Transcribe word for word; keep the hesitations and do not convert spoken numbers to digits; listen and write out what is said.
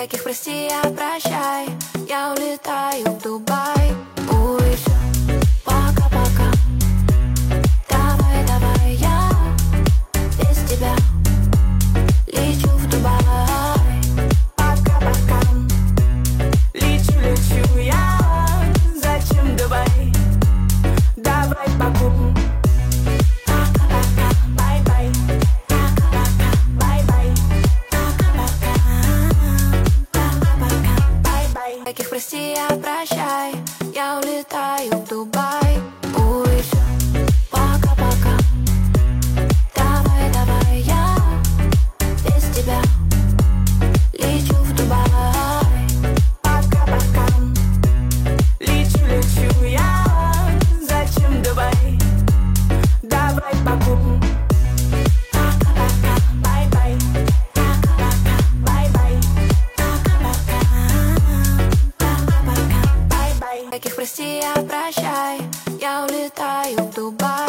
Таких прости, я прощай. Я улетаю в Дубай. Ой, всё, пока-пока. Давай, давай, я без тебя лечу в Дубай. Пока-пока. Лечу, лечу я. Зачем Дубай? Давай, Баку. Пока-пока. Бай-бай. Пока-пока. Бай-бай. Пока-пока. Пока-пока. Бай-бай. Таких прости, я прощай. Я улетаю в Дубай. Ой, всё, пока-пока. Давай, давай, я без тебя лечу в Дубай. Пока-пока. Лечу, лечу я. Зачем Дубай? Давай, Баку. Пока-пока. Бай-бай. Пока-пока. Бай-бай. Пока-пока. Пока-пока. Бай-бай. Таких прости, я прощай. Я улетаю в Дубай.